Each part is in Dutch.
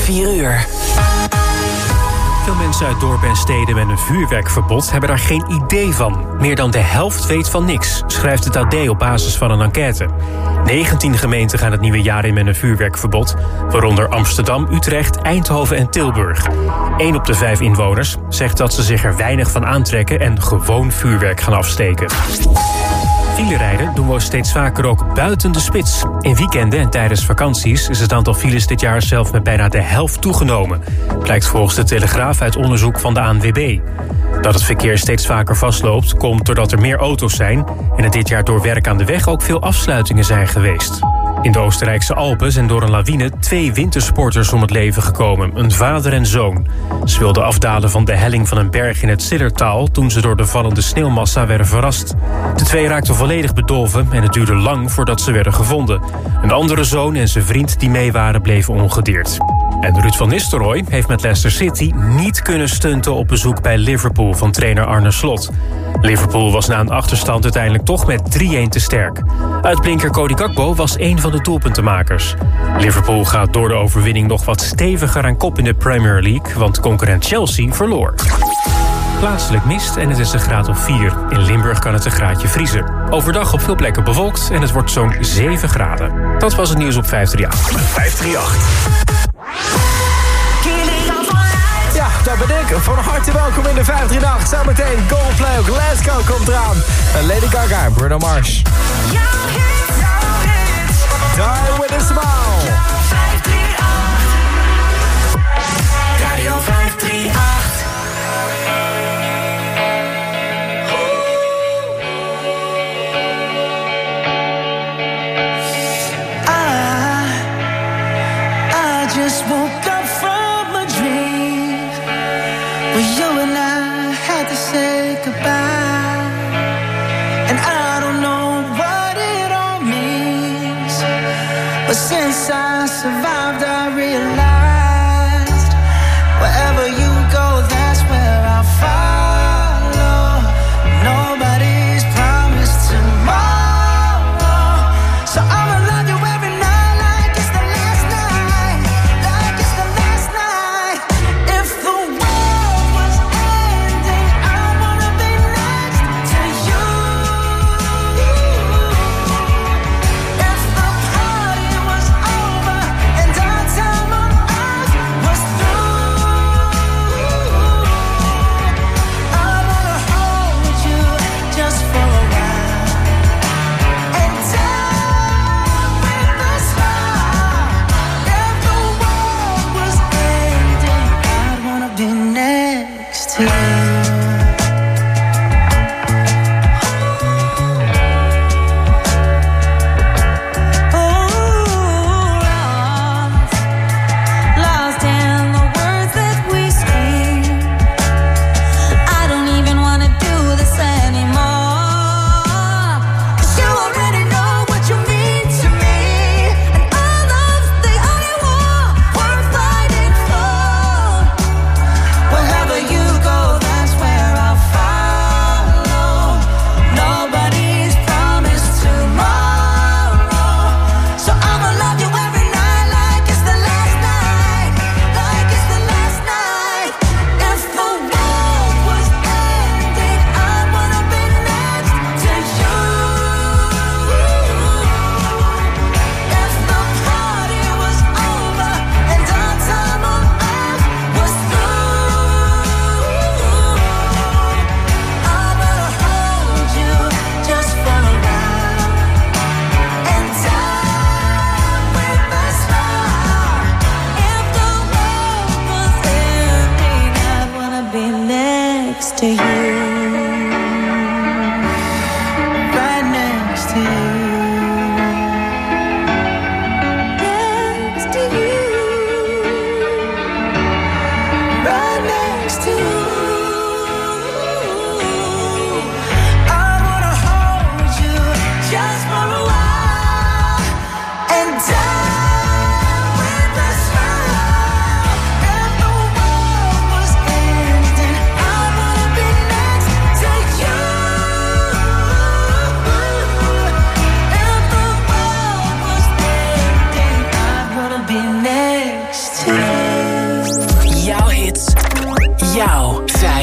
4 uur. Veel mensen uit dorpen en steden met een vuurwerkverbod hebben daar geen idee van. Meer dan de helft weet van niks, schrijft het AD op basis van een enquête. 19 gemeenten gaan het nieuwe jaar in met een vuurwerkverbod, waaronder Amsterdam, Utrecht, Eindhoven en Tilburg. 1 op de 5 inwoners zegt dat ze zich er weinig van aantrekken en gewoon vuurwerk gaan afsteken. Filerijden doen we steeds vaker ook buiten de spits. In weekenden en tijdens vakanties is het aantal files dit jaar zelf met bijna de helft toegenomen. Blijkt volgens de Telegraaf uit onderzoek van de ANWB. Dat het verkeer steeds vaker vastloopt komt doordat er meer auto's zijn en er dit jaar door werk aan de weg ook veel afsluitingen zijn geweest. In de Oostenrijkse Alpen zijn door een lawine 2 wintersporters om het leven gekomen, een vader en zoon. Ze wilden afdalen van de helling van een berg in het Zillertaal toen ze door de vallende sneeuwmassa werden verrast. De 2 raakten volledig bedolven en het duurde lang voordat ze werden gevonden. Een andere zoon en zijn vriend die mee waren bleven ongedeerd. En Ruud van Nistelrooy heeft met Leicester City niet kunnen stunten op bezoek bij Liverpool van trainer Arne Slot. Liverpool was na een achterstand uiteindelijk toch met 3-1 te sterk. Uitblinker Cody Gakpo was een van de doelpuntenmakers. Liverpool gaat door de overwinning nog wat steviger aan kop in de Premier League, want concurrent Chelsea verloor. Plaatselijk mist en het is een graad of 4. In Limburg kan het een graadje vriezen. Overdag op veel plekken bewolkt en het wordt zo'n 7 graden. Dat was het nieuws op 538. 538. Ja, dat ben ik. Van harte welkom in de 538. Zometeen Coldplay, Let's Go komt eraan. En Lady Gaga en Bruno Mars. Die with a smile. Radio 538. I just woke up from a dream where you and I had to say goodbye, and I don't know what it all means, but since I survived I realized wherever you go, that's where I'll follow. Nobody's promised tomorrow, so I'ma love you every night like it's the last night, like it's the last night. If the world was ending, I wanna be next to you. If the party was over and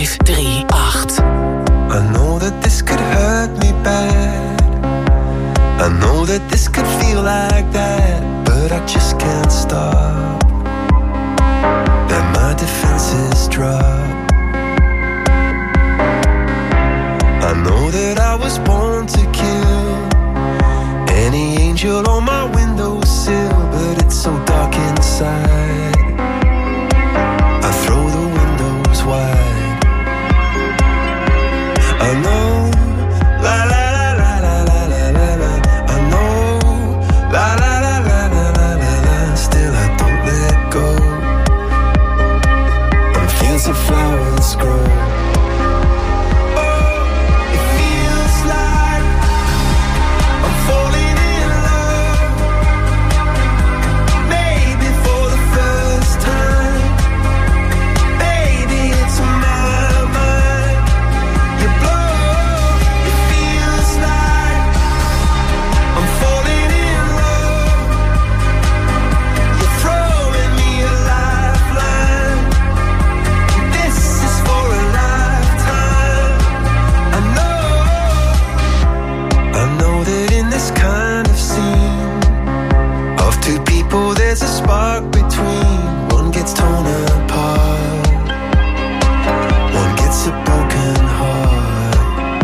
538. I know that this could hurt me bad. I know that this could feel like that, but I just can't stop. That my defenses drop. I know that I was born to kill any angel on my windowsill, but it's so dark inside. I throw the windows wide. I know, la la la la la la la la la. I know, la la la la la la la la. Still I don't let go. And fields of flowers grow. There's a spark between. One gets torn apart, one gets a broken heart.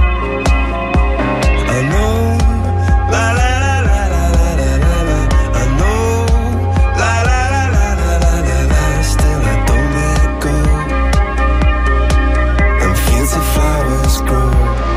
I know, la la la la la la la la. I know, la la la la la la la la. Still I don't let go. And fields of flowers grow.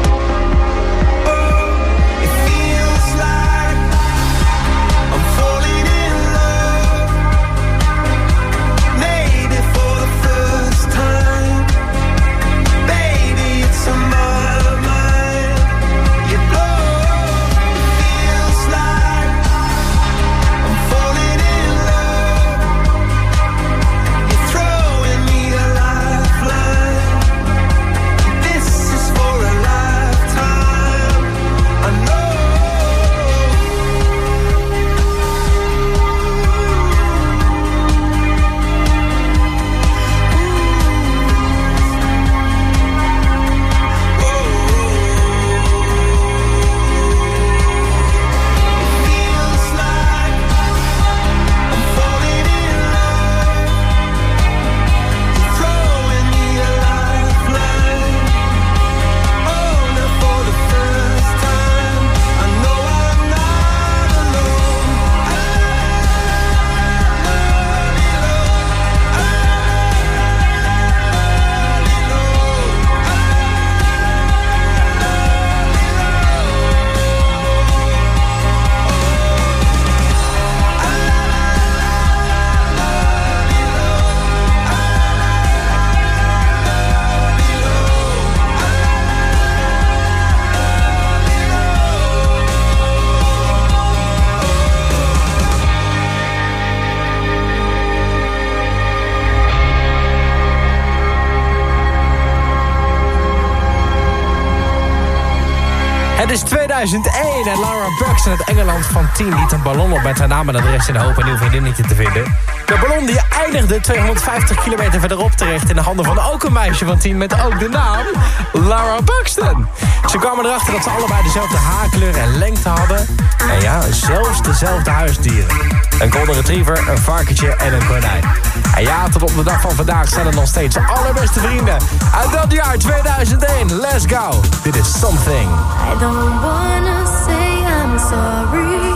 Het is 2001 en Laura Buxton uit Engeland van 10 liet een ballon op met haar naam en adres in de hoop een nieuw vriendinnetje te vinden. De ballon die eindigde 250 kilometer verderop terecht in de handen van ook een meisje van 10 met ook de naam Laura Buxton. Ze kwamen erachter dat ze allebei dezelfde haarkleur en lengte hadden. En ja, zelfs dezelfde huisdieren. Een golden retriever, een varkentje en een konijn. En ja, tot op de dag van vandaag zijn er nog steeds allerbeste vrienden. Uit dat jaar 2001, let's go. Dit is Something. I don't wanna say I'm sorry,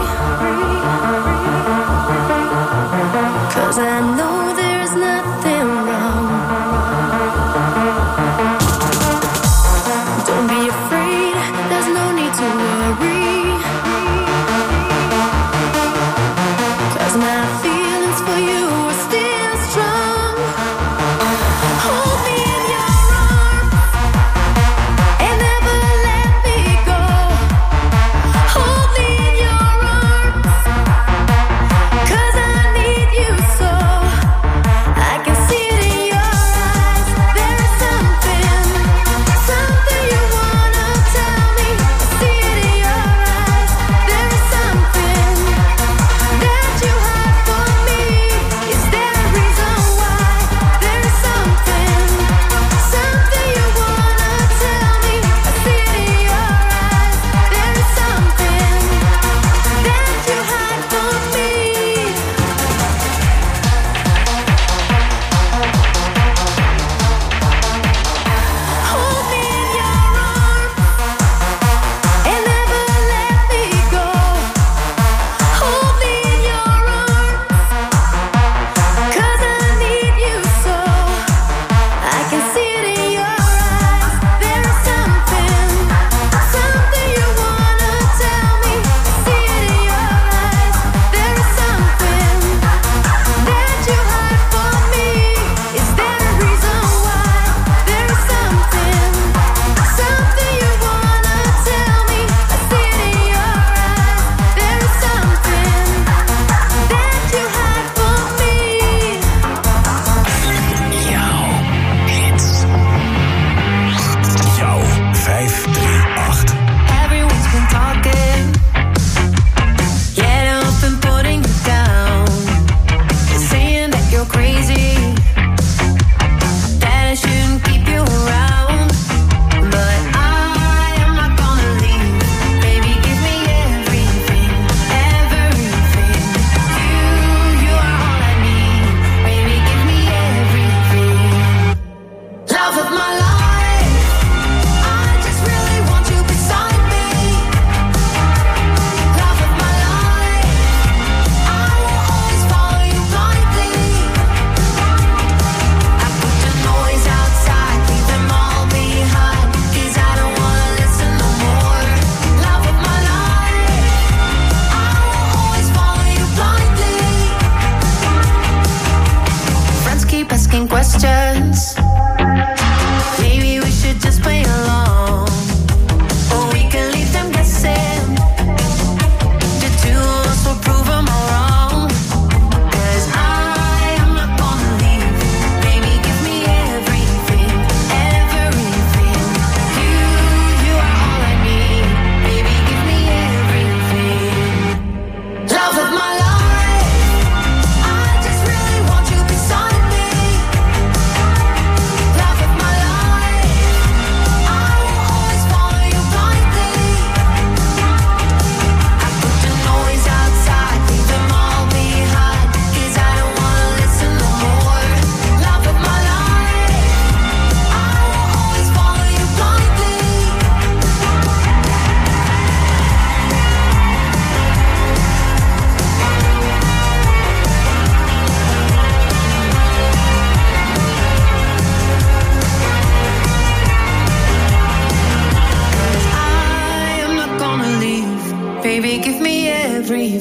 'cause I know there's nothing wrong. Don't be afraid, there's no need to worry, 'cause my feelings for you are still strong. Hold me in your arms and never let me go. Hold me in your arms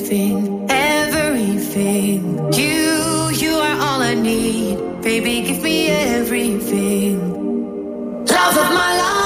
everything, everything. You are all I need. Baby, give me everything. Love of my life.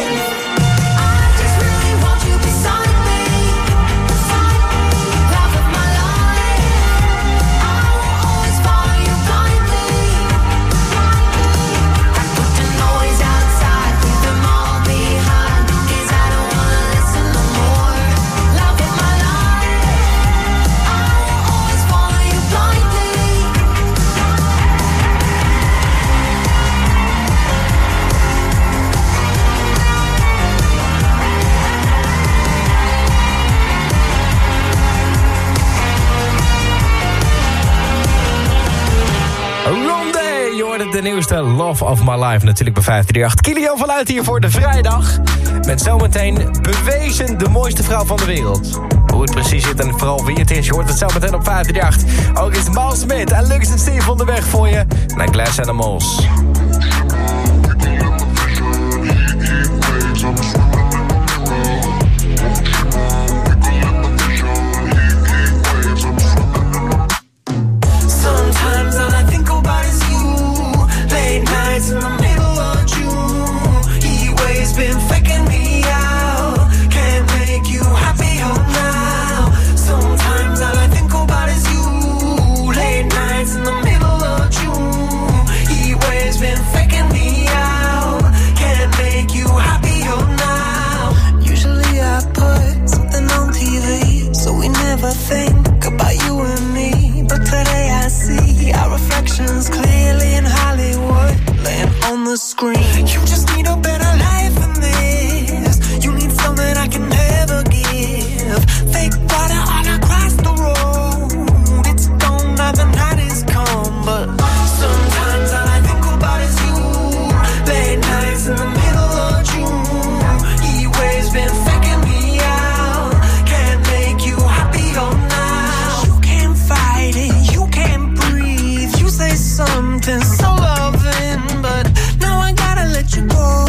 De nieuwste Love of My Life natuurlijk bij 538. Kilian vanuit hier voor de vrijdag. Met zometeen bewezen de mooiste vrouw van de wereld. Hoe het precies zit en vooral wie het is, je hoort het zometeen op 538. Ook is Mal Smit en Lux en Steve onderweg voor je naar Glass Animals. In the middle of June, he waves been faking me out. Can't make you happier now. Sometimes all I think about is you. Late nights in the middle of June, he waves been faking me out. Can't make you happier now. Usually I put something on TV, so we never think about you and me. But today I see our reflections clearly in Hollywood. Laying on the screen. You just need a better life than this. You need something I can never give. Fake water all across the road. It's gone now, the night is come. But sometimes all I think about is you. Late nights in the middle of June. He waves been faking me out. Can't make you happier now. You can't fight it, you can't breathe. You say something so loving, but now I gotta let you go.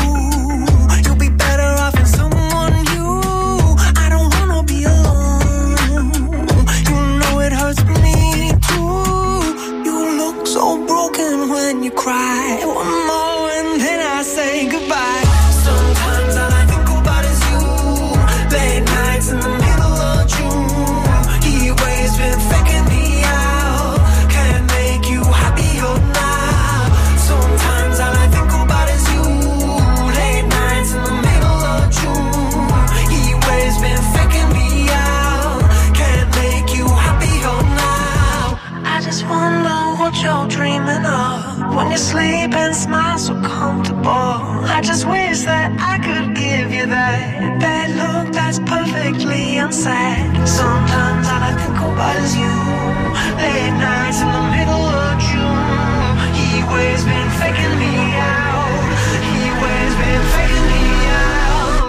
You'll be better off in someone new. I don't wanna be alone. You know it hurts me too. You look so broken when you cry. One more and then I say goodbye. Sometimes all I think about is you. Late nights in the middle of June. He waves been faking me out. Can't make you happier now. Sometimes all I think about is you. Late nights in the middle of June. He waves been faking me out. Can't make you happier now. I just wonder what you're dreaming of when you sleep and smile so comfortable. I just wish that I could give you that look that's perfectly unsaid. Sometimes all I think about is you. Late nights in the middle of June. He waves been faking me out. He waves been faking me out.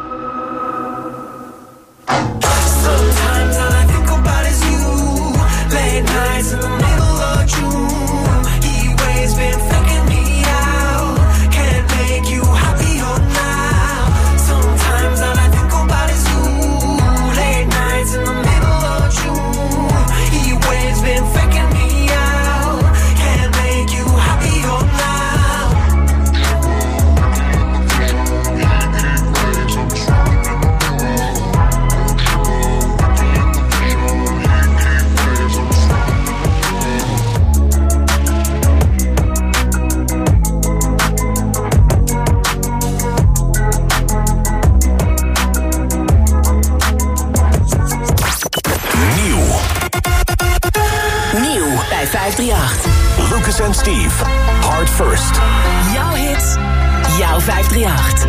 Sometimes all I think about is you. Late nights in the middle of June. He waves been faking me out. Can't make you happier now. Sometimes all I think about is you. Late nights in the middle of June. He waves been faking me out. Can't make you happier now. Nieuw bij 538. Lucas en Steve, Heart First. Jouw hits, jouw 538.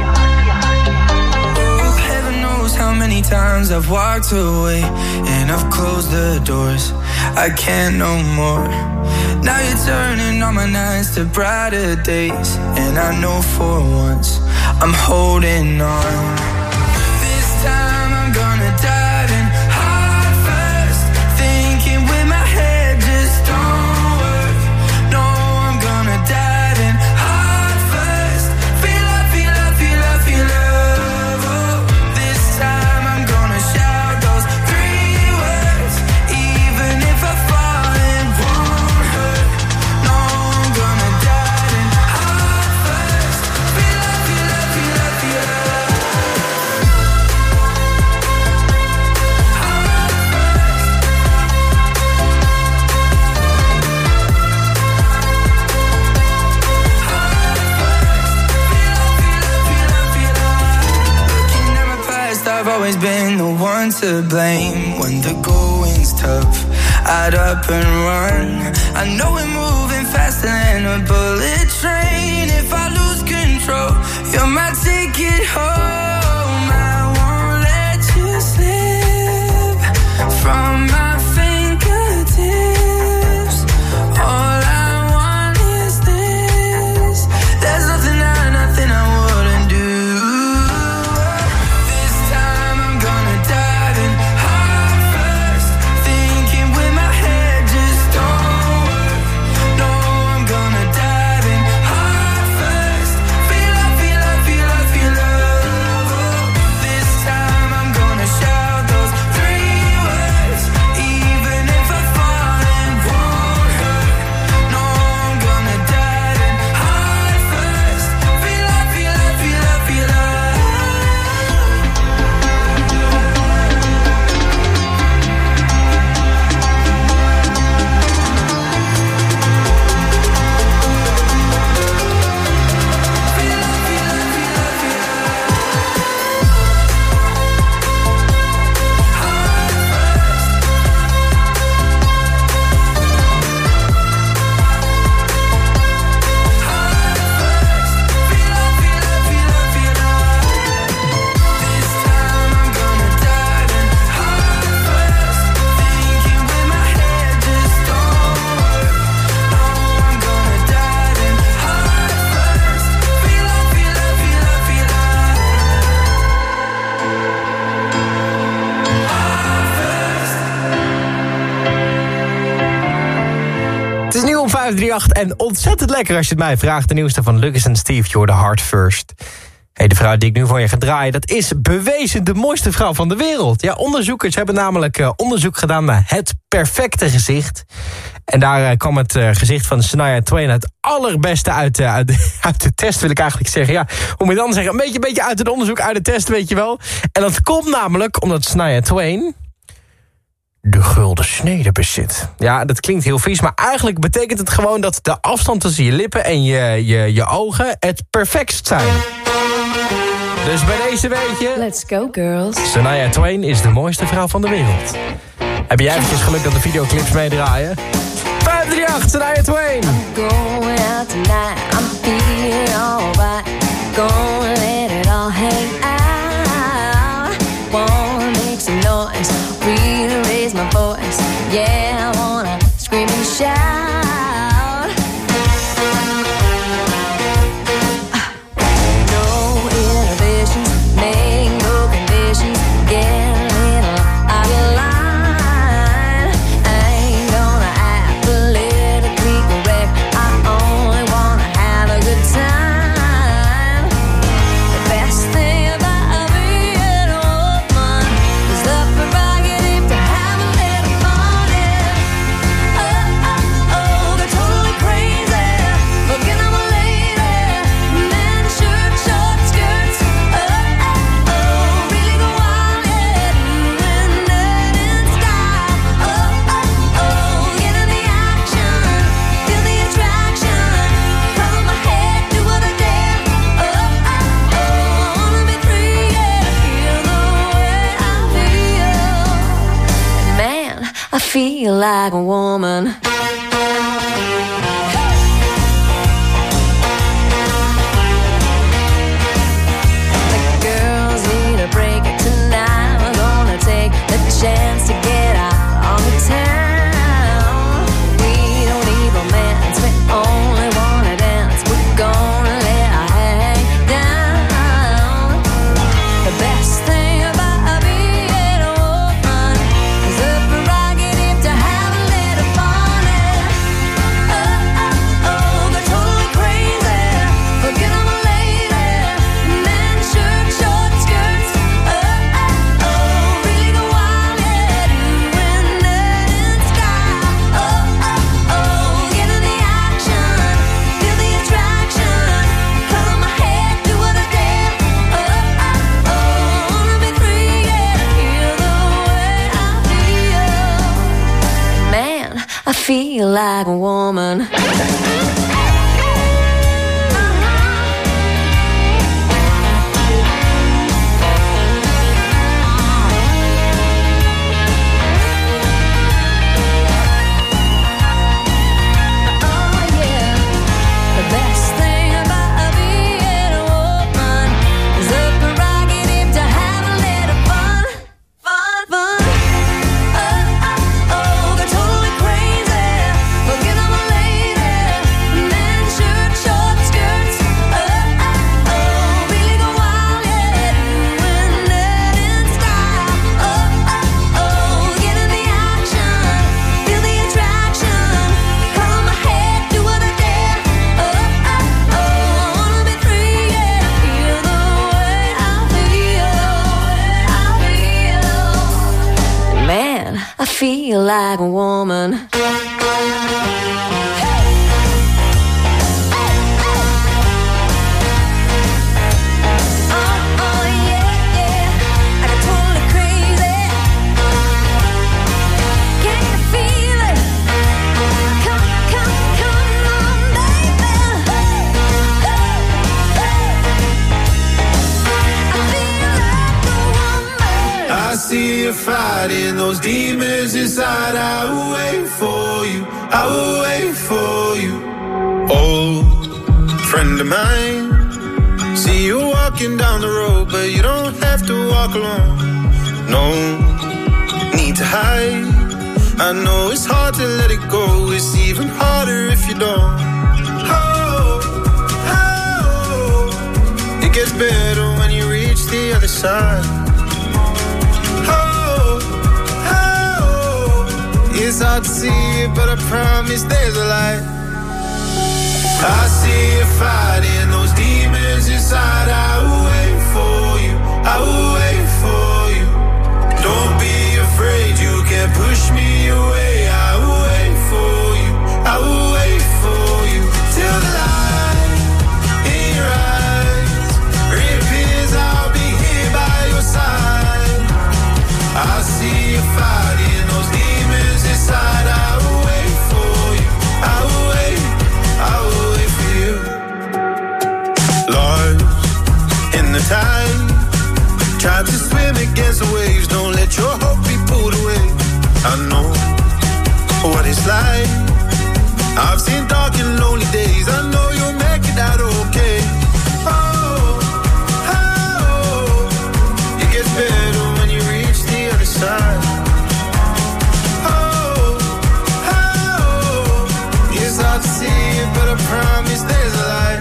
Heaven knows how many times I've walked away and I've closed the doors. I can't no more. Now you're turning all my nights to brighter days, and I know for once I'm holding on. This time I'm gonna dive in heart first, thinking with my head just don't work. No, I'm gonna dive in heart first, feel love, feel love, feel love, feel love. Oh, this time I'm gonna shout those 3 words. I've always been the one to blame. When the going's tough, I'd up and run. I know we're moving faster than a bullet train. If I lose control, you're my ticket home. I won't let you slip from my fingertips. All I want is this. There's nothing I wouldn't do. This time I'm gonna dive in heart first, thinking with my head just don't work. No, I'm gonna dive in heart first. Feel love, feel love, feel love, feel love. This time I'm gonna shout those 3 words, even if I fall and won't hurt. No, I'm gonna dive in heart first. Feel love, feel love, feel love, feel love. Het is nu om 538 en ontzettend lekker als je het mij vraagt. De nieuwste van Lucas en Steve, You're the Heart First. Hey, de vrouw die ik nu voor je ga draaien, dat is bewezen de mooiste vrouw van de wereld. Ja, onderzoekers hebben namelijk onderzoek gedaan naar het perfecte gezicht. En daar kwam het gezicht van Shania Twain het allerbeste uit de test, wil ik eigenlijk zeggen. Ja, hoe moet je dan zeggen? Een beetje uit het onderzoek, uit de test, weet je wel. En dat komt namelijk omdat Shania Twain de gulden snede bezit. Ja, dat klinkt heel vies, maar eigenlijk betekent het gewoon dat de afstand tussen je lippen en je ogen het perfectst zijn. Dus bij deze weet je, Let's go, girls. Shania Twain is de mooiste vrouw van de wereld. Heb jij eventjes geluk dat de videoclips meedraaien? 538, Shania Twain. Going out tonight, I'm feeling alright. Gonna let it all hang out. Wanna make some noise, really raise my voice. Yeah, I wanna scream and shout. No inhibitions, make no conditions. Get a little out of line. I ain't gonna act politically correct. I only wanna have a good time. The best thing about being a woman is the prerogative to have a little fun. Oh, oh, oh, they're totally crazy. Forget I'm a lady. Men, shirt, short skirts. Oh, oh, oh, really go wild, yeah. Doing that in style. Oh, oh, oh, get in the action. Feel the attraction. Cover my head, do what I dare. Oh, oh, oh, I wanna be free, yeah. Feel the way I feel. Man, I feel like a woman. The girls need a break tonight. We're gonna take the chance to get out on the town. We don't need romance, we only wanna dance. We're gonna let our hang down. The best thing about being a woman is the prerogative to have a little fun. Oh, oh, oh, they're totally crazy. Forget I'm a lady. Men, shirt, short skirts. Oh, oh, oh, really go wild, yeah. Doing that in style. Oh, oh, oh, get in the action. Feel the attraction. Cover my head, do what I dare. Oh, oh, oh, wanna be free, yeah. Feel the way I feel. Man, I feel like a woman. feel like a woman. I see you fighting those demons inside. I will wait for you, I will wait for you. Old friend of mine, see you walking down the road, but you don't have to walk alone. No need to hide, I know it's hard to let it go. It's even harder if you don't. Oh, oh, it gets better when you reach the other side. It's hard to see it, but I promise there's a light. I see you fighting those demons inside. I will wait for you, I will wait for you. Don't be afraid, you can't push me away. I will wait for you, I will wait for you. Till the light in your eyes reappears, I'll be here by your side. I see you fighting those demons inside. I will wait for you, I will wait, I will wait for you. Lost in the tide, try to swim against the waves. Don't let your hope be pulled away. I know what it's like, I've seen dark and lonely days. I know you'll make it out okay. Oh, oh, it gets better when you reach the other side. Hard to see it, but I promise there's a light.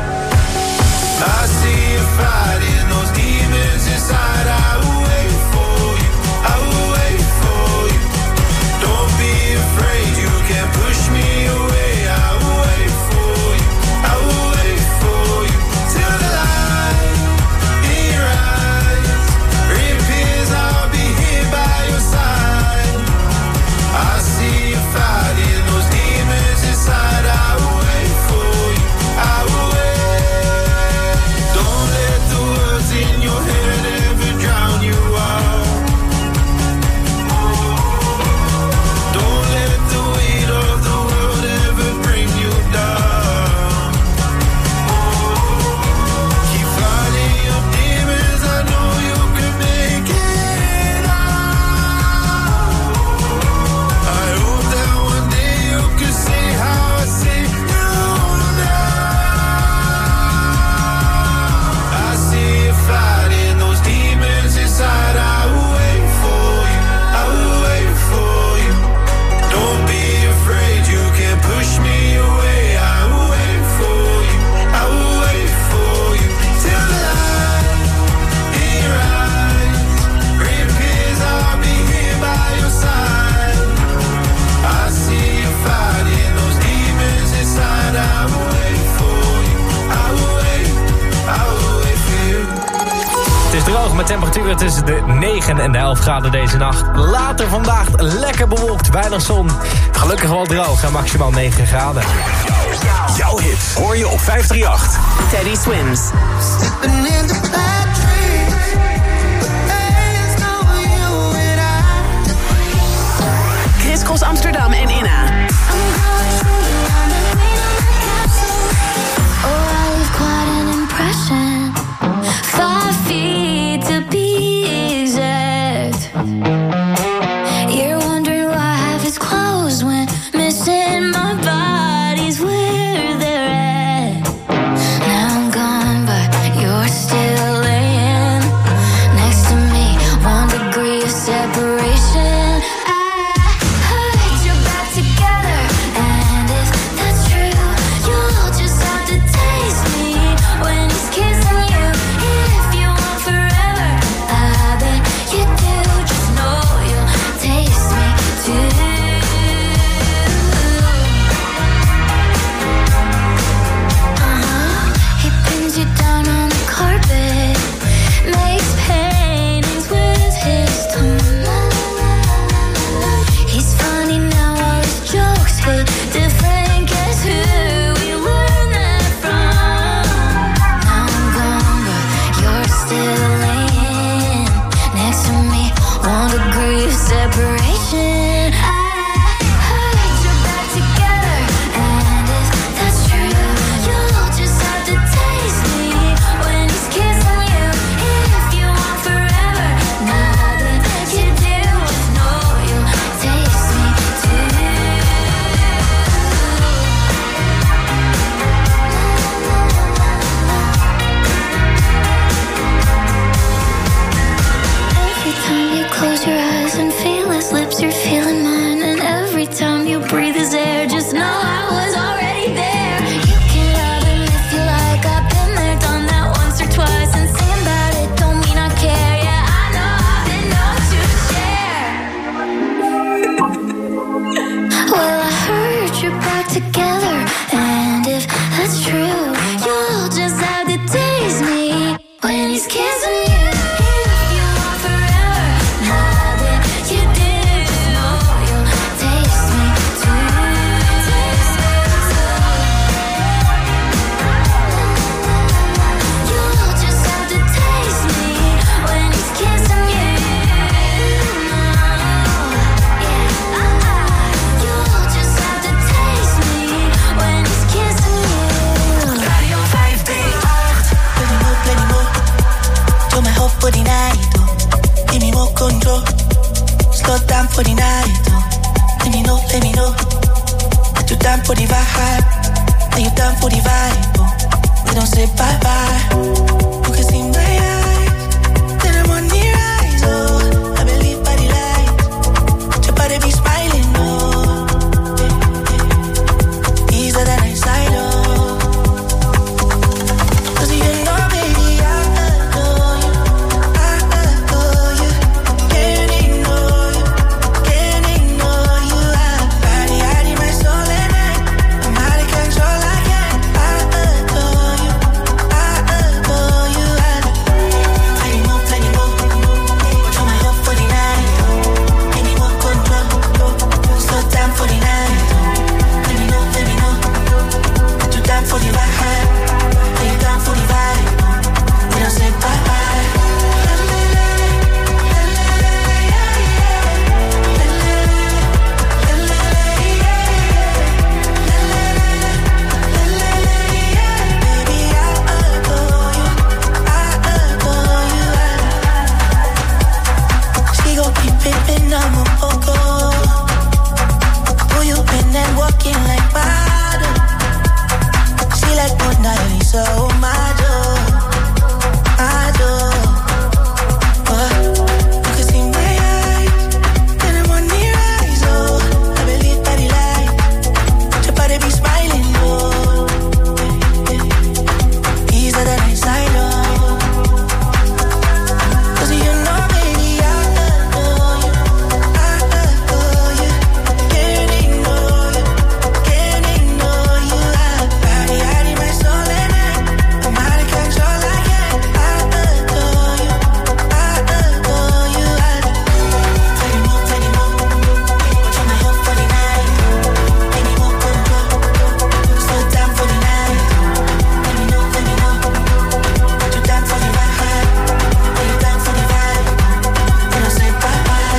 I see you fighting those demons inside. I will wait for you, I will wait for you. Don't be afraid, you can't push me away. I will wait for you, I will wait for you. Till the light in your eyes reappears, I'll be here by your side. I see you fighting those demons inside. I will wait for you, I will wait. Don't let the words in your head ever drown you out. Don't let the weight of the world ever bring you down. Keep fighting your demons, I know you can make it out. I hope that one day you can see how I see you now. I see you fighting those demons inside. I will wait for you, I will wait for you. Don't be afraid, you can't push me away. I will wait for you, I will wait for you. Till the light in your eyes reappears, I'll be here by your side. I see you fighting those demons inside. I will wait for you, I will wait, I will wait for you. Het is droog met temperaturen tussen de 9 en de 11 graden deze nacht. Later vandaag lekker bewolkt, weinig zon. Gelukkig wel droog en maximaal 9 graden. Jouw hit hoor je op 538. Teddy Swims. Stepping in the bad dreams, but there's no you and I. Chris Cross Amsterdam en Inna. I'm going through you on the green of my castle. Oh, I leave quite an impression. 5 feet to be exact. You're wondering why half is closed when missing my body's where they're at. Now I'm gone, but you're still laying next to me. 1 degree of separation. I heard you're back together, and if that's true, you'll just have to taste me when he's kissing you. If you want forever, I bet you do. Just know separation. I heard you're back together, and if that's true, you'll just have to taste me when he's kissing you. If you want forever, nothing you do, just know you'll taste me too. Every time you close your eyes and feel his lips, you're feeling mine. And every time you breathe his air, just know I was already there. You can love him if you like. I've been there, done that once or twice. And singing about it don't mean I care. Yeah, I know I've been known to share. Well, I heard you're back together, and if that's true, you'll just have to taste me when he's kissing you. If you want forever, nothing you do, just know you'll taste me too. Taste me too. You'll just have to taste me when he's kissing you. You'll just have to taste me when he's kissing you. Radio 538. Plenty more. To my hope for the night, oh. Give me more control. Slow down for the night, oh. Let me know. That you down for the vibe. That you down for the vibe, oh. We don't say bye-bye. You can see my eyes. Then I'm on the rise, oh. I believe by the light. Your body be smiling, oh. Easier than I inside, oh. 'Cause you know, baby, I adore you. Can't ignore you. Body, hide in my soul and I'm out of control again. I adore you. Plenty more. Put my hope for the night. Give me more control. Slow down for the night. Let me know. That you down for the vibe. That you down for the vibe. We don't say bye-bye. Baby, I adore you. She gon' be pimpin', I'm a poco. Who you been and walking like bottle? She like Mona Lisa, oh my door. You can see my eyes, then I'm on the rise, oh. I believe by the light, your body be smiling, oh. Easier than I inside, oh. 'Cause you know, baby, I adore you. Can't ignore you. Body, hide in my soul and I'm out of control again. I adore you. Plenty more. Put my hope for the night. Give me more control. Slow down for the night. Let me know. That you down for the vibe. That you down for the vibe. We don't say bye-bye.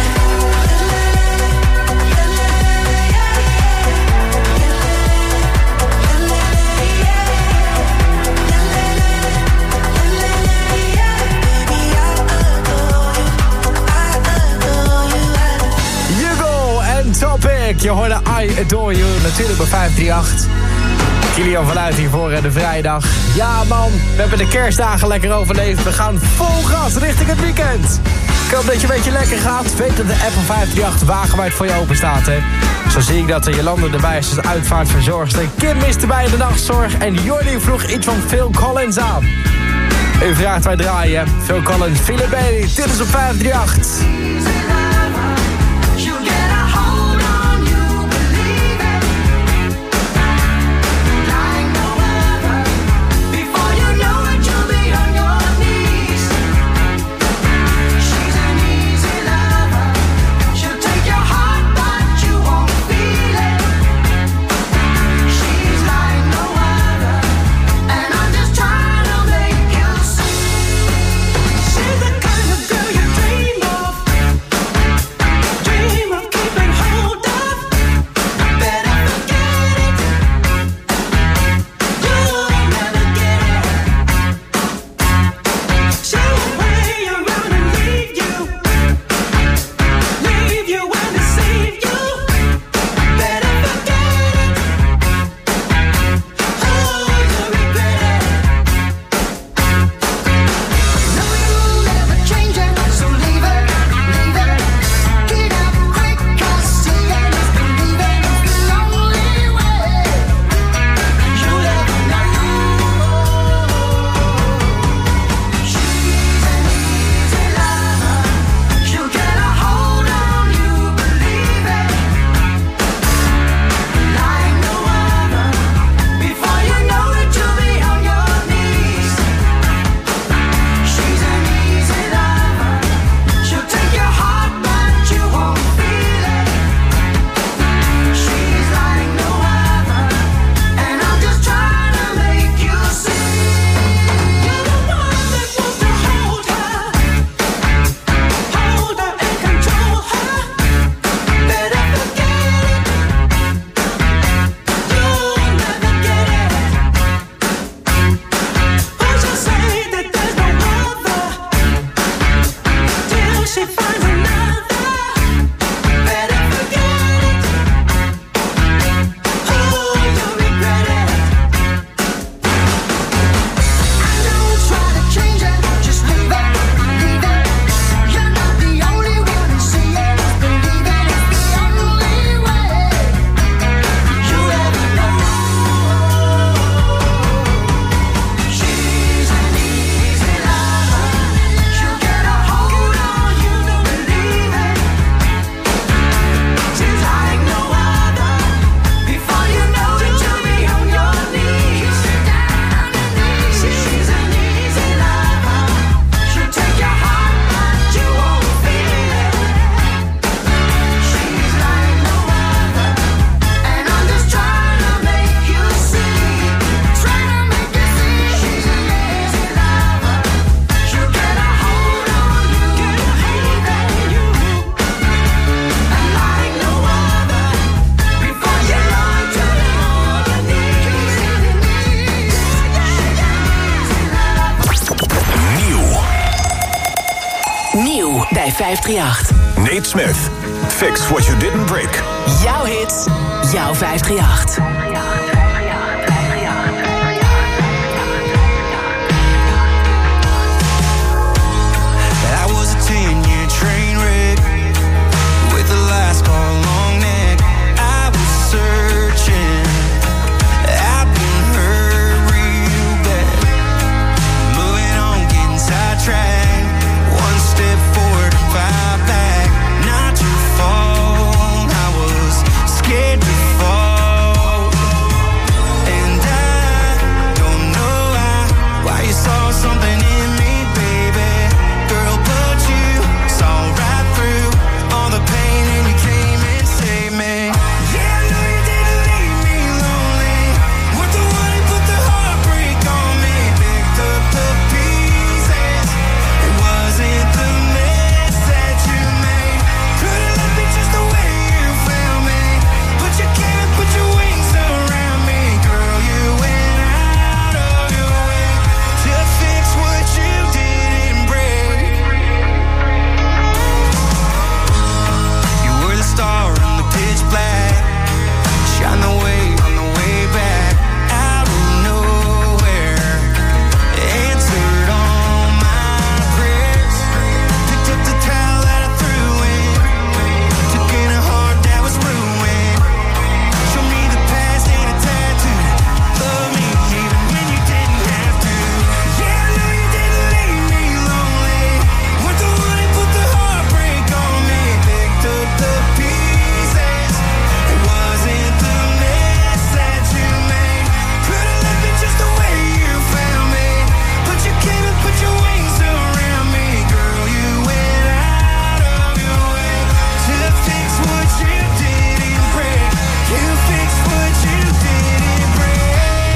Hugo en Topic. Je hoorde I Adore You, natuurlijk bij 538. Kilian vanuit hiervoor de vrijdag. Ja man, we hebben de kerstdagen lekker overleefd. We gaan vol gas richting het weekend. Ik hoop dat je een beetje lekker gaat. Weet dat de app van 538 wagenwijd voor je open staat, hè. Zo zie ik dat de Jolande erbij is als uitvaartverzorgster. Kim is erbij in de nachtzorg. En Jordi vroeg iets van Phil Collins aan. U vraagt wij draaien. Phil Collins, Philip Bailey. Dit is op 538. She's the kind of girl you dream of. bij 538. Nate Smith, Fix What You Didn't Break. Jouw hits, jouw 538. I was a 10-year train wreck with the last call long neck. I was searching, I've been hurt real bad. Moving on, getting sidetracked. One step forward and 5 back. Not your fault, I was scared to fall. And I don't know why you saw something in me, baby. Girl, but you saw right through all the pain and you came and saved me. Yeah, I know you didn't leave me lonely. Weren't the one who put the heartbreak on me. Picked up the pieces. It wasn't the mess that you made. Could've left me just the way you found me. But you came and put your wings around me. Girl, you went out of your way to fix what you didn't break. You were the star in the pitch black. Shine the way on the way back. Out of nowhere, answered all my prayers. Picked up the towel that I threw in. Took in a heart that was ruined. Show me the past ain't a tattoo. Love me even when you didn't have to. Yeah, I know you didn't leave me lonely. Weren't the one who put the heartbreak on me. Picked up the pieces. It wasn't the mess that you made. Could've left me just the way you found me. But you came and put your wings around me. Girl, you went out of your way to fix what you didn't break. You fixed what you didn't break.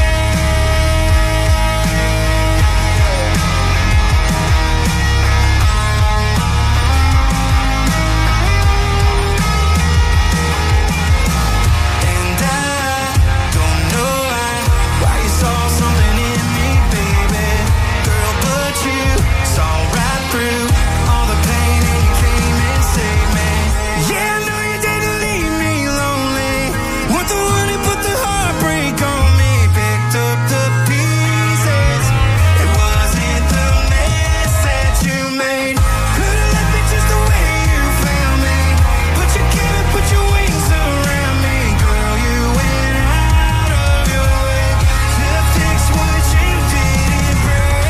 And I don't know why you saw something in me, baby. Girl, but you saw right through all the pain and you came and saved me. Yeah, I know you didn't leave me lonely. Weren't the one who put the heartbreak on me. Picked up the pieces. It wasn't the mess that you made. Could've left me just the way you found me. But you came and put your wings around me. Girl, you went out of your way to fix what you didn't break.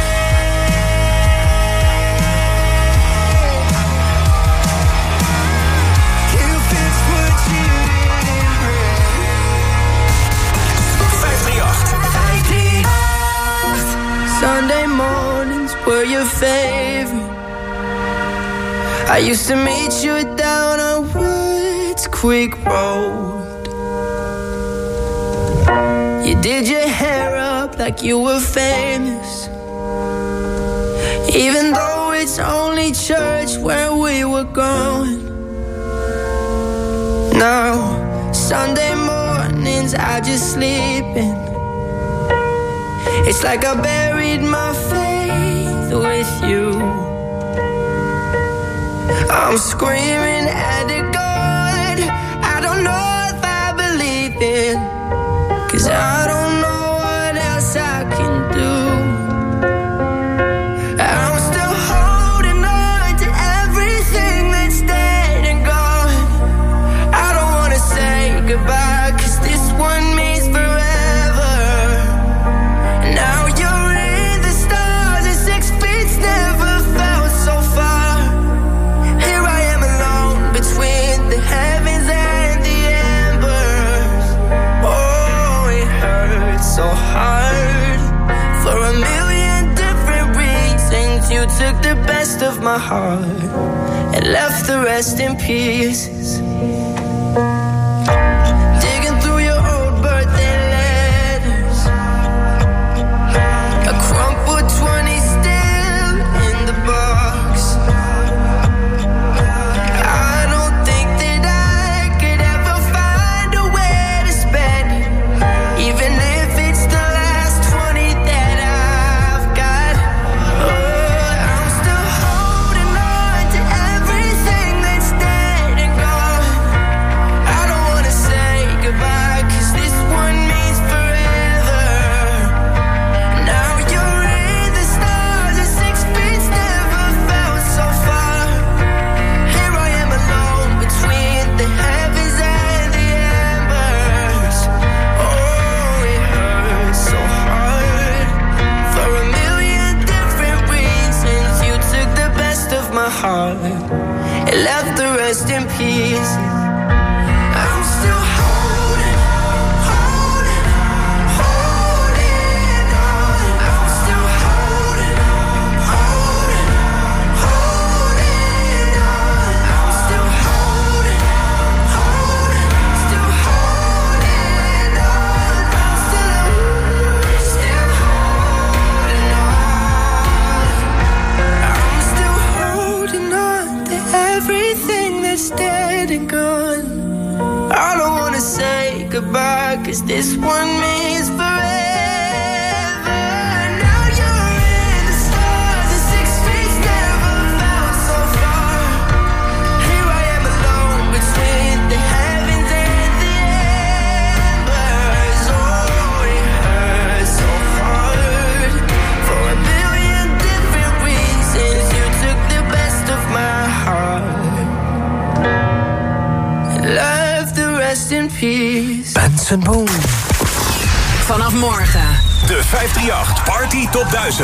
You fixed what you didn't break. 538. Sunday mornings were your favorite. I used to meet you down on Woods Creek Road. You did your hair up like you were famous, even though it's only church where we were going. Now, Sunday mornings I just sleep in. It's like I buried my faith with you. I'm screaming at the God I don't know if I believe in, 'cause I don't know what else I can do. I'm still holding on to everything that's dead and gone. I don't wanna say goodbye, 'cause this one means forever. Now you're in the stars and 6 feet never felt so far. Here I am alone between the heavens and the embers. Oh, it hurts so hard for a million different reasons. You took the best of my heart and left the rest in pieces. Digging through your old birthday letters, a crumpled 20 still in the box. I don't think that I could ever find a way to spend it, even if it's the last 20 that I've got. Oh, I'm still holding on to every It left the rest in peace. I'm still holding on. I'm still holding on. I'm still holding on. Still holding on. Still holding on. I'm still holding on to everything that's dead and gone. I don't wanna say goodbye, 'cause this one means forever. Now you're in the stars, the 6 feet never felt so far. Here I am alone between the heavens and the embers. Oh, it hurts so hard. For a billion different reasons, you took the best of my heart. Love the rest in peace. Benson Boone. Vanaf morgen. De 538 Party Top 1000.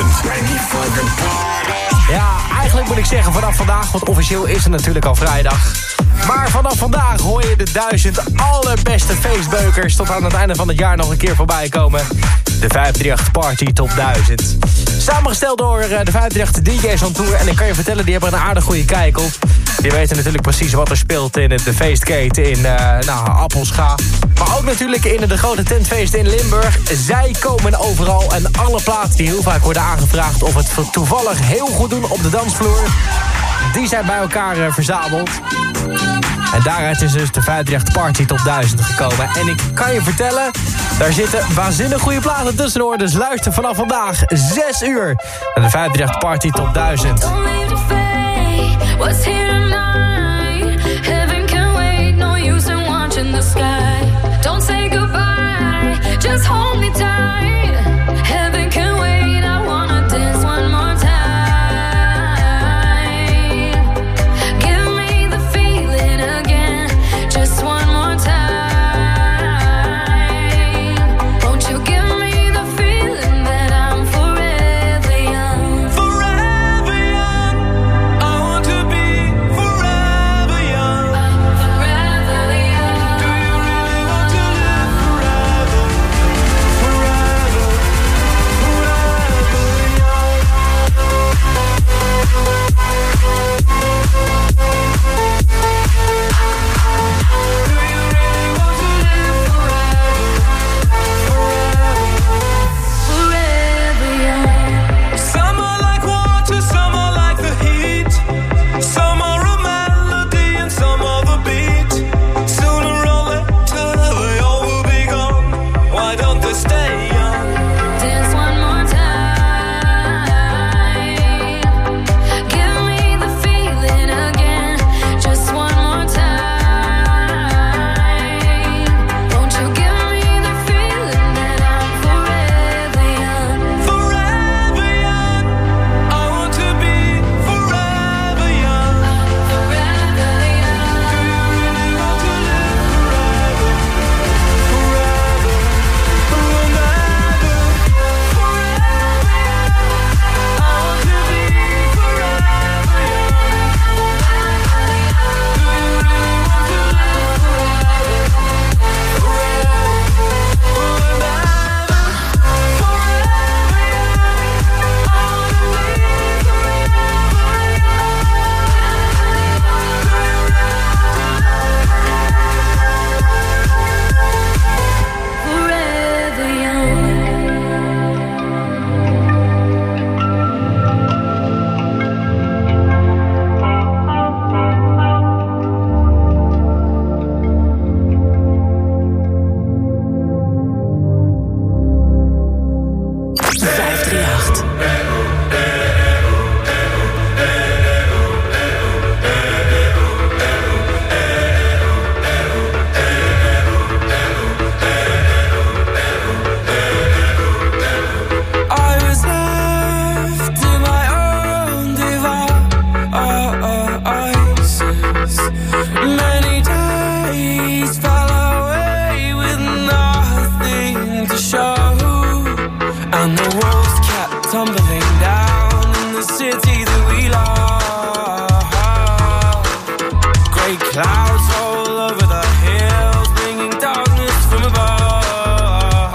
Ja, eigenlijk moet ik zeggen vanaf vandaag, want officieel is het natuurlijk al vrijdag. Maar vanaf vandaag hoor je de 1000 allerbeste feestbeukers tot aan het einde van het jaar nog een keer voorbij komen. De 538 Party Top 1000. Samengesteld door de 538 DJ's on Tour. En ik kan je vertellen, die hebben een aardig goede kijk op. Die weten natuurlijk precies wat er speelt in de feestketen in Appelscha. Maar ook natuurlijk in de grote tentfeesten in Limburg. Zij komen overal en alle platen die heel vaak worden aangevraagd of het toevallig heel goed doen op de dansvloer, die zijn bij elkaar verzameld. En daaruit is dus de 538 Party Top 1000 gekomen. En ik kan je vertellen, daar zitten waanzinnig goede platen tussendoor. Dus luister vanaf vandaag 6 uur naar de 538 Party Top 1000. What's here tonight? Heaven can wait, no use in watching the sky. Don't say goodbye, just hold me tight. Heaven can wait, I wanna dance one more time. Give me the feeling again, just one more time. Won't you give me the feeling that I'm forever young? Forever young. Great clouds roll over the hills, bringing darkness from above.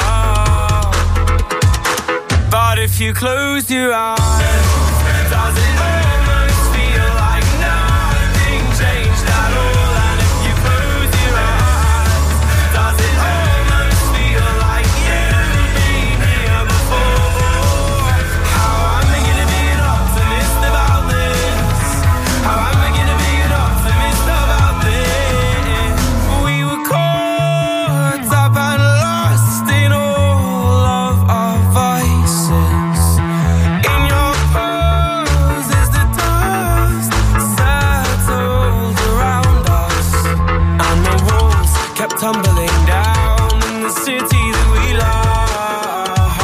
But if you close your eyes, does it almost feel like nothing changed at all? And if you close your eyes, does it almost feel like you've been here before? How am I gonna be an optimist about this? How am I gonna be an optimist about this? We were caught up and lost in all of our vices. In your pose is the dust settled around us, and the walls kept tumbling down in the city that we love.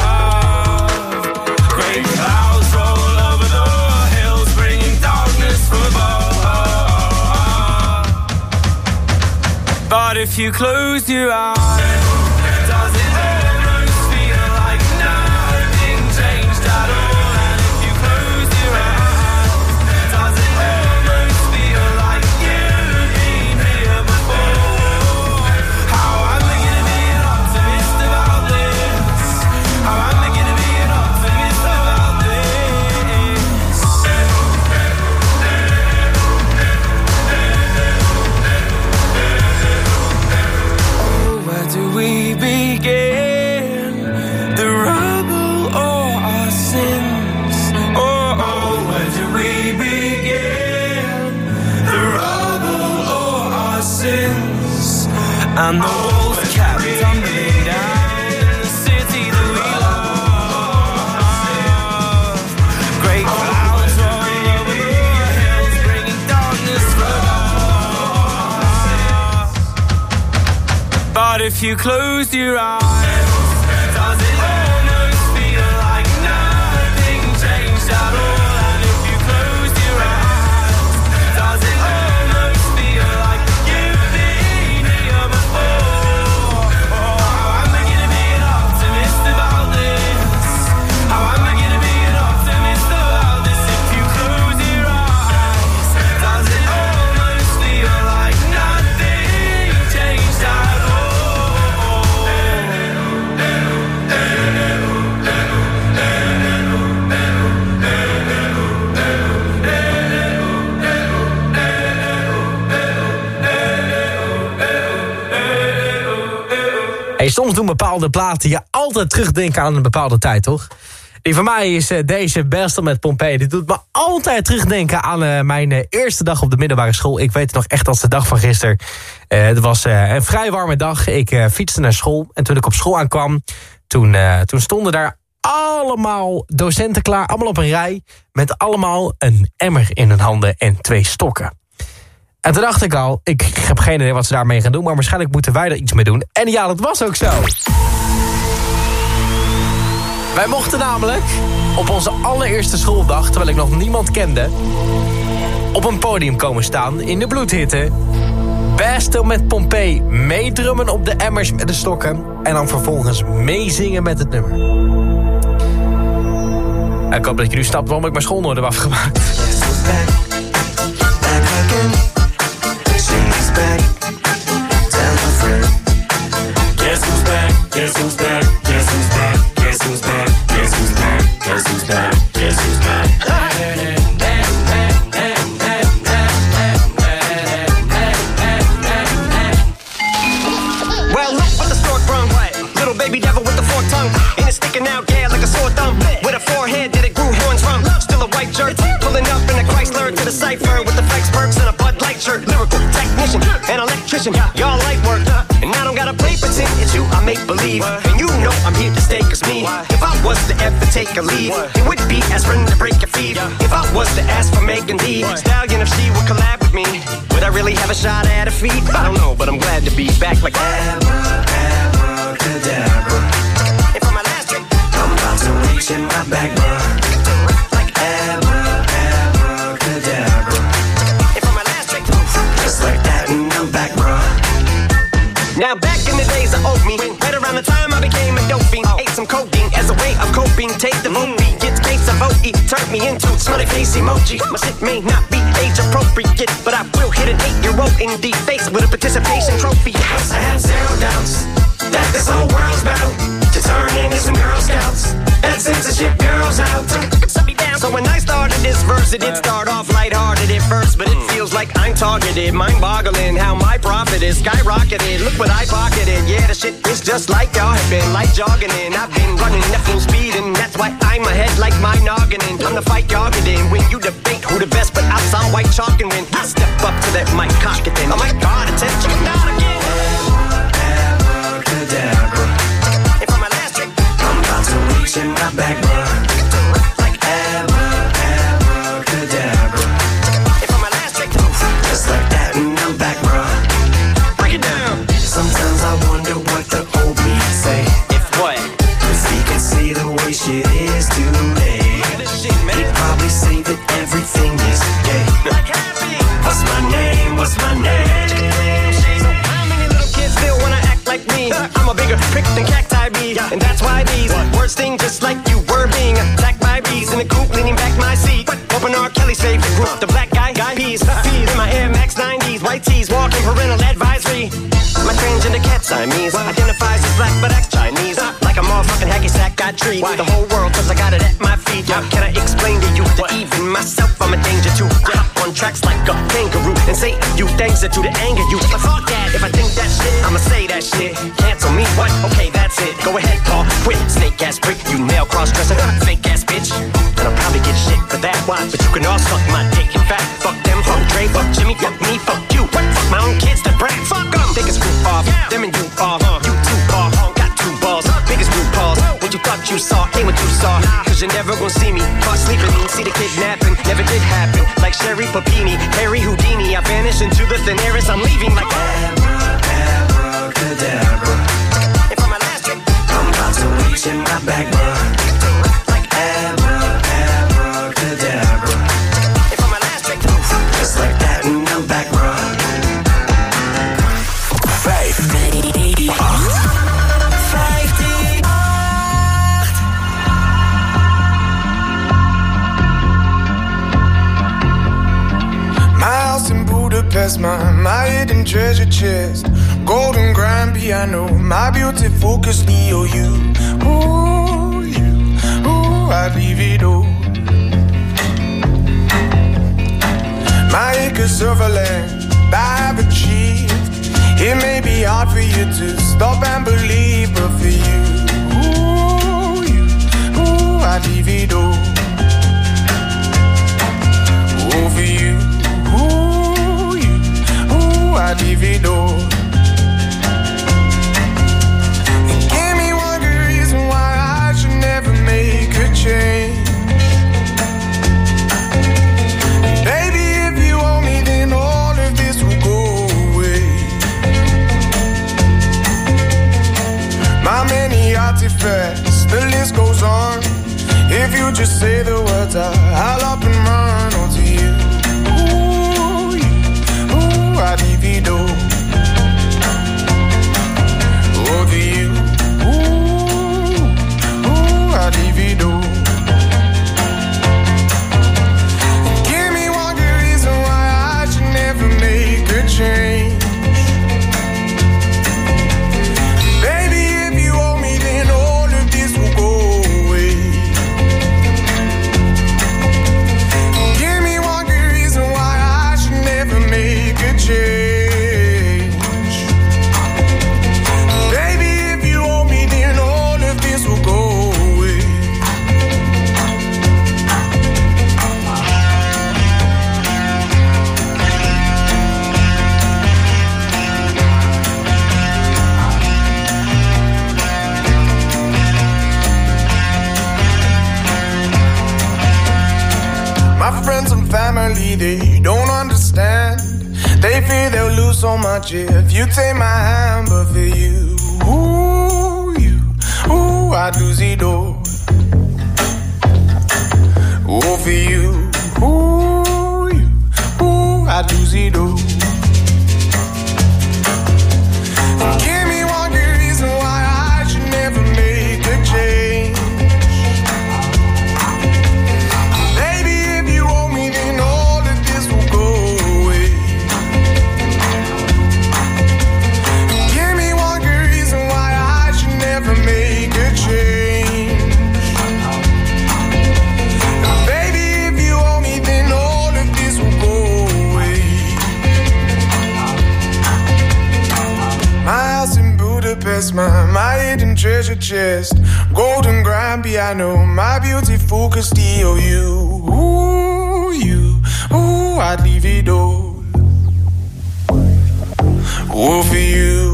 Great clouds roll over the hills, bringing darkness from above. But if you close your eyes, does it almost feel like nothing changed at all? And if you close your eyes, does it almost feel like you've been here before? How am I gonna be an optimist about this? How am I gonna be an optimist about this? Oh, where do we begin? The rubble or our sins? Oh, where do we begin? The rubble or our sins? And the walls kept tumbling down in the city that we love. Great clouds roll over the hills, bringing darkness from above. But if you close your eyes, does it almost feel like nothing changed at all? And if you close your eyes, does it almost feel like you've been here before? Oh, how am I gonna be an optimist about this? How am I gonna be an optimist about this? If you close your eyes, does it almost feel like nothing changed at all? Hey, soms doen bepaalde platen je altijd terugdenken aan een bepaalde tijd, toch? Die van mij is deze Bestel met Pompeii. Dit doet me altijd terugdenken aan mijn eerste dag op de middelbare school. Ik weet het nog echt als de dag van gisteren. Het was een vrij warme dag. Ik fietste naar school. En toen ik op school aankwam, toen stonden daar allemaal docenten klaar. Allemaal op een rij. Met allemaal een emmer in hun handen en 2 stokken. En toen dacht ik al, ik heb geen idee wat ze daarmee gaan doen, maar waarschijnlijk moeten wij er iets mee doen. En ja, dat was ook zo. Wij mochten namelijk op onze allereerste schooldag, terwijl ik nog niemand kende, op een podium komen staan in de bloedhitte. Bestel met Pompeii meedrummen op de emmers met de stokken en dan vervolgens meezingen met het nummer. Ik hoop dat je nu snapt waarom ik mijn schoolnoot heb afgemaakt. She's back. Tell a friend. Guess who's back? Guess who's back? Guess who's back? Guess who's back? Guess who's back? Guess who's back? Guess who's back? Well, look what the stork brung. Little baby devil with the forked tongue. And it's sticking out, yeah, like a sore thumb. With a forehead that it grew horns from. Still a white shirt. Pulling up in a Chrysler to the cipher with the flex perks and a Bud Light shirt. Lyrical technician, an electrician. Y'all light work. And I don't gotta play pretend. It's you I make believe. And you know I'm here to stay, cause me. If I was to ever take a leave, it would be aspirin to break your feet. If I was to ask for Megan D Stallion, if she would collab with me, would I really have a shot at her feet? I don't know, but I'm glad to be back like abracadabra. And for my last trick, I'm about to reach in my back, bruh. Like abracadabra. And for my last trick, just like that, and I'm back, bruh. Now back in the days of old me, right around the time I became a dope fiend, ate some codeine as a way of coping. Take the vote beat, gets case of OE, turned me into smelly face emoji. My shit may not be age appropriate, but I will hit an 8-year-old indeed faced with a participation trophy. I have zero doubts that this whole world's bound to turn into some Girl Scouts and censorship girls out. So when I started this verse, it did start off lighthearted at first, but it feels like I'm targeted, mind-boggling how my profit is skyrocketed. Look what I pocketed, yeah, the shit is just like y'all have been, like jogging in. I've been running at full speed, and that's why I'm ahead like my noggin. I'm the fight y'all get in when you debate who the best, but I'm some white chalk and win. I step up to that mic, cock it then. Oh my God, attention, not again. Abracadabra. And for my last trick, I'm about to reach in my back, bruh. Shit is too late. He'd probably say that everything is gay. What's my name? What's my name? So how many little kids still wanna act like me? I'm a bigger prick than cacti bee, and that's why these words sting just like you were being attacked by bees in the coop, leaning back my seat. Open R. Kelly's favorite group, the black guy peas. Feed in my Air Max 90s, white tees, walking parental advisory. My transgender cat Siamese identifies as black but acts Chinese. Like a motherfucking hacky sack, I treat the whole world cause I got it at my feet. How can I explain to you that even myself I'm a danger to? I hop on tracks like a kangaroo and say you things that do to anger you. But fuck that, if I think that shit, I'ma say that shit. Cancel me, what? Okay, that's it. Go ahead, Paul, quit. Snake ass prick, you male cross-dresser, fake ass bitch. And I'll probably get shit for that, why? But you can all suck my dick. In fact, fuck them, fuck Dre, fuck Jimmy, fuck me, fuck you. What? Fuck my own kids that brag, fuck them. Take a screw off, them and you are, you too far, got two balls, biggest root balls. What you thought you saw, ain't what you saw. Cause you're never gonna see me caught sleeping, see the kidnapping, never did happen. Like Sherry Papini, Harry Houdini, I vanish into the thin air as I'm leaving like Abracadabra. And for my last trick, I'm about to reach in my back, bruh. Like abracadabra. And for my last trick, just like that and I'm back, bruh. 538. My house in Budapest, my hidden treasure chest, golden grand piano, my beauty focus, Leo, you, I'd leave it all. My acres of land I've achieved. It may be hard for you to stop and believe, but for you, I'd leave it all. Oh, for you, I'd leave it all. And give me one good reason why I should never make a change. Baby, if you owe me, then all of this will go away. My many artifacts, the list goes on. If you just say the words, I'll up and run onto you. I'd leave it all. Over you, I'd leave it all. Give me one good reason why I should never make a change. Baby, if you owe me, then all of this will go away. Give me one good reason why I should never make a change. Baby, if you owe me, then all of this will go away. My friends and family, they don't understand. They fear they'll lose so much if you take my hand. But for you, I'd lose it all. Oh, for you, I'd lose it all. Give me one good reason why I should never make a change. Baby, if you owe me, then all of this will go away. confess my hidden treasure chest. Golden grand piano, my beautiful Castillo. Ooh, I'd leave it all. Oh, for you,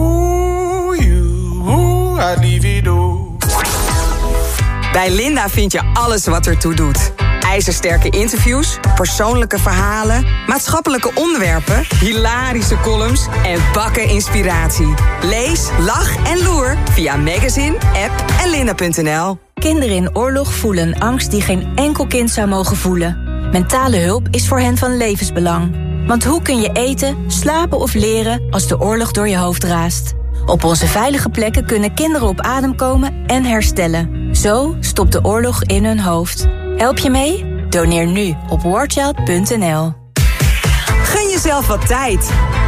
I'd leave it all. Bij Linda vind je alles wat ertoe doet. IJzersterke interviews, persoonlijke verhalen, maatschappelijke onderwerpen, hilarische columns en bakken inspiratie. Lees, lach en loer via magazine, app en linda.nl. Kinderen in oorlog voelen een angst die geen enkel kind zou mogen voelen. Mentale hulp is voor hen van levensbelang. Want hoe kun je eten, slapen of leren als de oorlog door je hoofd raast? Op onze veilige plekken kunnen kinderen op adem komen en herstellen. Zo stopt de oorlog in hun hoofd. Help je mee? Doneer nu op warchild.nl. Gun jezelf wat tijd.